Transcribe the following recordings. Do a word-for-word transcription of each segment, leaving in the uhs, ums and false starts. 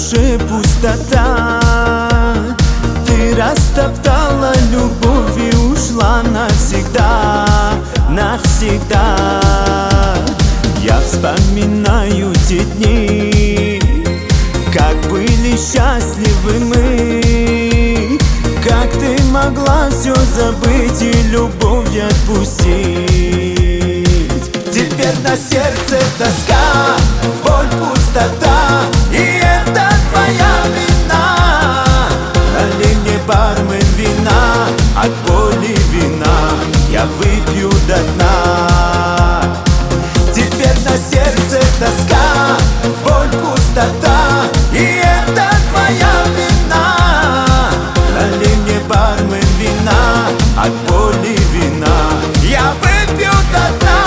душе пустота. Ты растоптала любовь и ушла навсегда, навсегда. Я вспоминаю те дни, как были счастливы мы, как ты могла все забыть и любовь отпустить. Теперь на сердце тоска, боль, пустота, и это твоя вина. Налей мне, бармен, вина, от боли вина я выпью до дна. Теперь на сердце тоска, боль, пустота, и это твоя вина. Налей мне, бармен, вина, от боли вина я выпью до дна.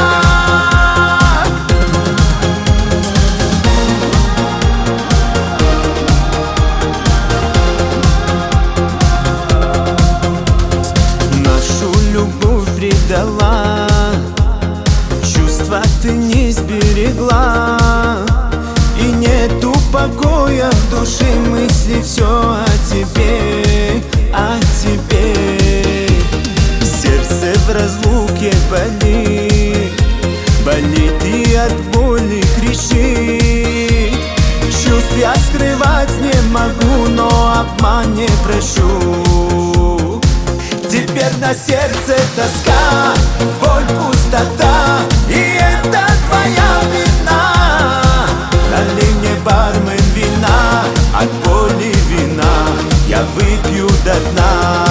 Нашу любовь предала, чувства ты не сберегла, и нету покоя в душе, мысли все о тебе, о тебе. Сердце в разлуке болит, болит и от боли кричит. Чувств я скрывать не могу, но обман не прощу. Теперь на сердце тоска, боль, пустота, и это твоя вина. Налей мне, бармен, вина, от боли вина я выпью до дна.